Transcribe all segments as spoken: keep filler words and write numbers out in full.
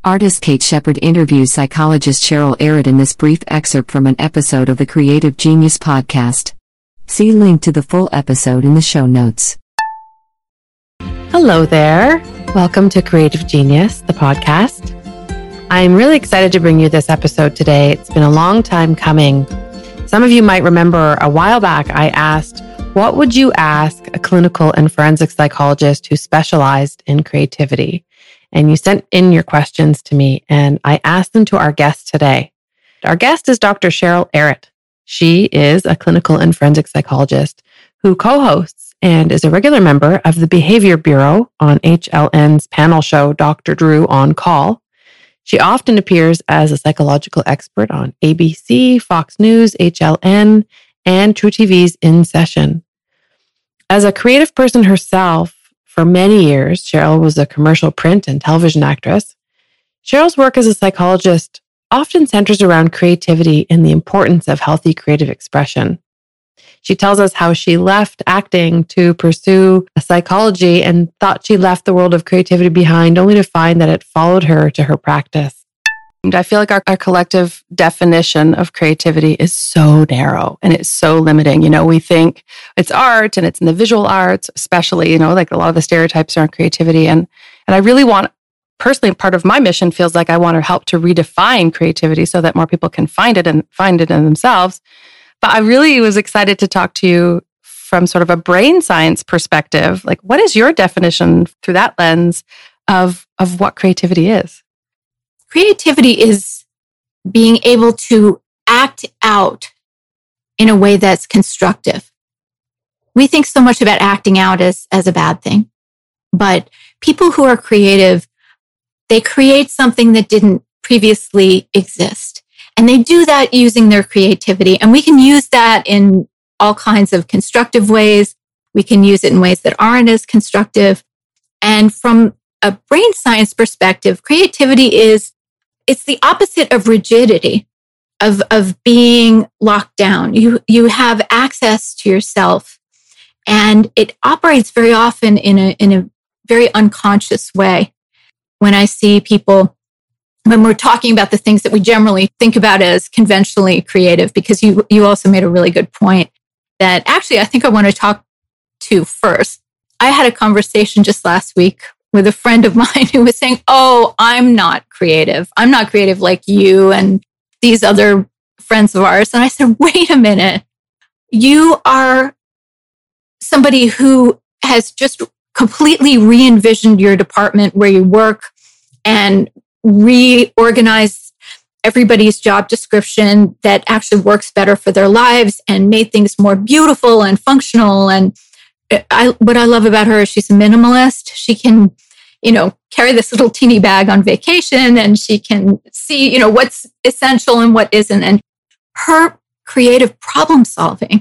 Artist Kate Shepard interviews psychologist Cheryl Arrett in this brief excerpt from an episode of the Creative Genius podcast. See link to the full episode in the show notes. Hello there. Welcome to Creative Genius, the podcast. I'm really excited to bring you this episode today. It's been a long time coming. Some of you might remember a while back I asked, what would you ask a clinical and forensic psychologist who specialized in creativity? And you sent in your questions to me, and I asked them to our guest today. Our guest is Doctor Cheryl Arrett. She is a clinical and forensic psychologist who co-hosts and is a regular member of the Behavior Bureau on H L N's panel show, Doctor Drew on Call. She often appears as a psychological expert on A B C, Fox News, H L N, and True T V's In Session. As a creative person herself, for many years, Cheryl was a commercial print and television actress. Cheryl's work as a psychologist often centers around creativity and the importance of healthy creative expression. She tells us how she left acting to pursue psychology and thought she left the world of creativity behind, only to find that it followed her to her practice. I feel like our, our collective definition of creativity is so narrow and it's so limiting. You know, we think it's art and it's in the visual arts, especially, you know, like a lot of the stereotypes around creativity. And, and I really want, personally, part of my mission feels like I want to help to redefine creativity so that more people can find it and find it in themselves. But I really was excited to talk to you from sort of a brain science perspective. Like, what is your definition through that lens of, of what creativity is? Creativity is being able to act out in a way that's constructive. We think so much about acting out as, as a bad thing, but people who are creative, they create something that didn't previously exist. And they do that using their creativity. And we can use that in all kinds of constructive ways. We can use it in ways that aren't as constructive. And from a brain science perspective, creativity is It's the opposite of rigidity, of, of being locked down. You, you have access to yourself, and it operates very often in a, in a very unconscious way. When I see people, when we're talking about the things that we generally think about as conventionally creative, because you, you also made a really good point that actually I think I want to talk to first. I had a conversation just last week with a friend of mine who was saying, oh, I'm not creative. I'm not creative like you and these other friends of ours. And I said, wait a minute. You are somebody who has just completely re-envisioned your department where you work and reorganized everybody's job description that actually works better for their lives and made things more beautiful and functional. And I, what I love about her is she's a minimalist. She can, you know, carry this little teeny bag on vacation and she can see, you know, what's essential and what isn't. And her creative problem solving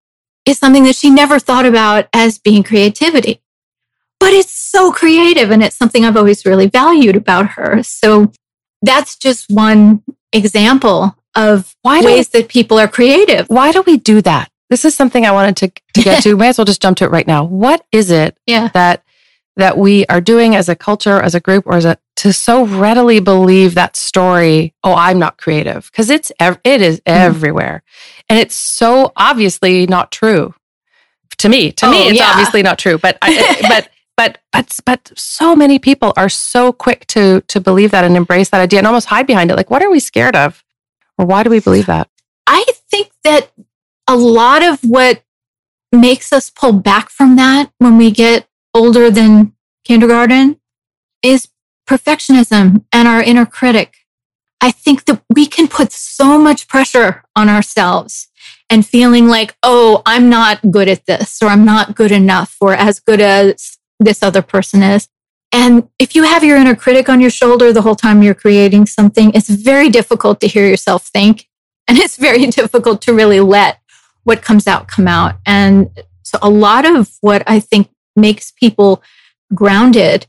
is something that she never thought about as being creativity. But it's so creative and it's something I've always really valued about her. So that's just one example of why ways that people are creative. Why do we do that? This is something I wanted to, to get to. May as well just jump to it right now. What is it yeah. that that we are doing as a culture, as a group, or as a to so readily believe that story? Oh, I'm not creative, because it's ev- it is mm. everywhere, and it's so obviously not true. To me, to oh, me, it's yeah. obviously not true. But I, but but but but so many people are so quick to to believe that and embrace that idea and almost hide behind it. Like, what are we scared of, or why do we believe that? I think that a lot of what makes us pull back from that when we get older than kindergarten is perfectionism and our inner critic. I think that we can put so much pressure on ourselves and feeling like, oh, I'm not good at this, or I'm not good enough, or as good as this other person is. And if you have your inner critic on your shoulder the whole time you're creating something, it's very difficult to hear yourself think. And it's very difficult to really let what comes out come out. And so a lot of what I think makes people grounded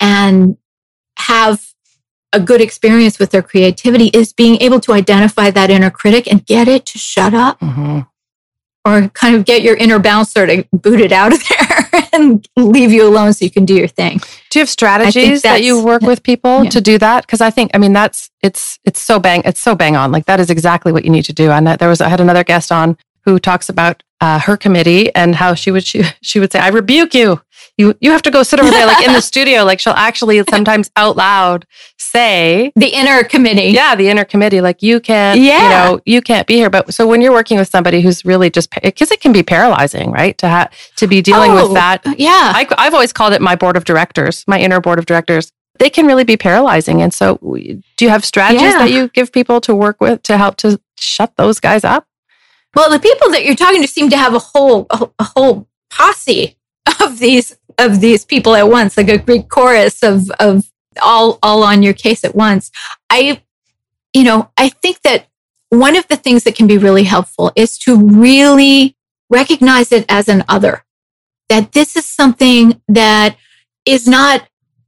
and have a good experience with their creativity is being able to identify that inner critic and get it to shut up, mm-hmm. or kind of get your inner bouncer to boot it out of there and leave you alone so you can do your thing. Do you have strategies that you work with people yeah. to do that? Because I think, I mean, that's, it's, it's so bang, it's so bang on. Like that is exactly what you need to do. And there was, I had another guest on who talks about uh, her committee and how she would, she, she would say, I rebuke you. You, you have to go sit over there, like in the studio. Like she'll actually sometimes out loud say the inner committee. Yeah. The inner committee. Like you can't, yeah. you know, you can't be here. But so when you're working with somebody who's really just, because it can be paralyzing, right? To have, to be dealing oh, with that. Yeah. I, I've always called it my board of directors, my inner board of directors. They can really be paralyzing. And so do you have strategies yeah. that you give people to work with to help to shut those guys up? Well, the people that you're talking to seem to have a whole, a, a whole posse of these, of these people at once, like a Greek chorus of, of all, all on your case at once. I, you know, I think that one of the things that can be really helpful is to really recognize it as an other, that this is something that is not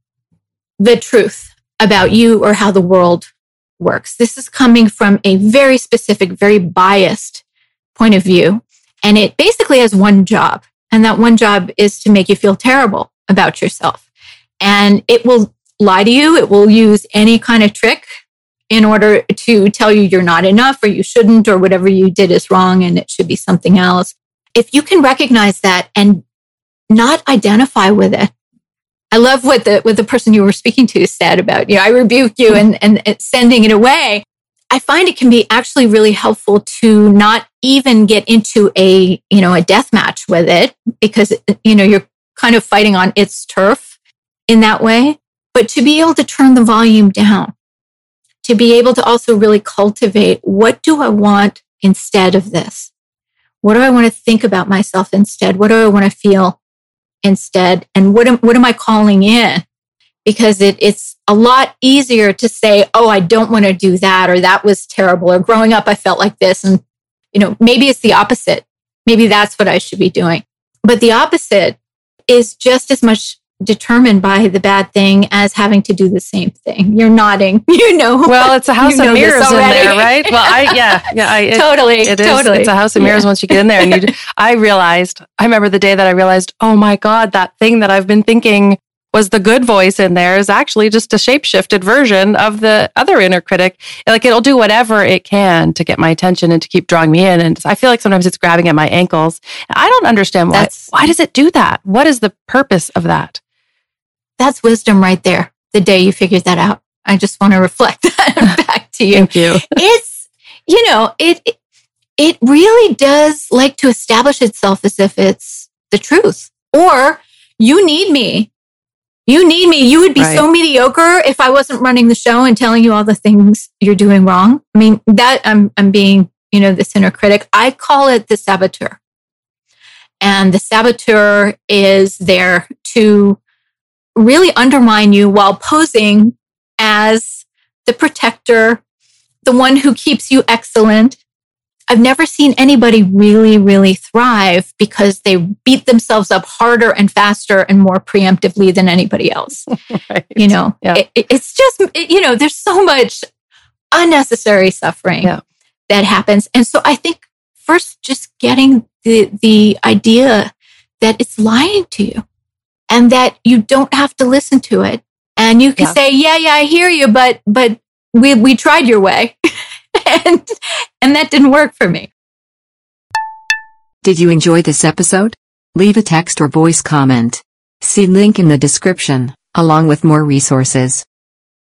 the truth about you or how the world works. This is coming from a very specific, very biased point of view. And it basically has one job. And that one job is to make you feel terrible about yourself. And it will lie to you. It will use any kind of trick in order to tell you you're not enough or you shouldn't or whatever you did is wrong and it should be something else. If you can recognize that and not identify with it. I love what the what the person you were speaking to said about, you know, I rebuke you and, and, and sending it away. I find it can be actually really helpful to not even get into a, you know, a death match with it because, you know, you're kind of fighting on its turf in that way, but to be able to turn the volume down, to be able to also really cultivate, what do I want instead of this? What do I want to think about myself instead? What do I want to feel instead? And what am, what am I calling in? Because it, it's a lot easier to say, oh, I don't want to do that, or that was terrible, or growing up, I felt like this. And, you know, maybe it's the opposite. Maybe that's what I should be doing. But the opposite is just as much determined by the bad thing as having to do the same thing. You're nodding, you know. Well, it's a house of mirrors in there, right? Well, I, yeah, yeah. I, it, totally, it is, totally. It's a house of mirrors yeah. once you get in there. And you, I realized, I remember the day that I realized, oh my God, that thing that I've been thinking was the good voice in there is actually just a shape-shifted version of the other inner critic. Like it'll do whatever it can to get my attention and to keep drawing me in. And I feel like sometimes it's grabbing at my ankles. I don't understand why. That's, why does it do that? What is the purpose of that? That's wisdom right there. The day you figured that out, I just want to reflect that back to you. Thank you. It's, you know, it, it, it really does like to establish itself as if it's the truth, or you need me. You need me. You would be right. so mediocre if I wasn't running the show and telling you all the things you're doing wrong. I mean, that I'm, I'm being, you know, this inner critic. I call it the saboteur. And the saboteur is there to really undermine you while posing as the protector, the one who keeps you excellent. I've never seen anybody really, really thrive because they beat themselves up harder and faster and more preemptively than anybody else. Right. You know, yeah. it, it's just, it, you know, there's so much unnecessary suffering yeah. that happens. And so I think first just getting the, the idea that it's lying to you and that you don't have to listen to it. And you can yeah. say, yeah, yeah, I hear you, but, but we, we tried your way. And, and that didn't work for me. Did you enjoy this episode? Leave a text or voice comment. See link in the description, along with more resources.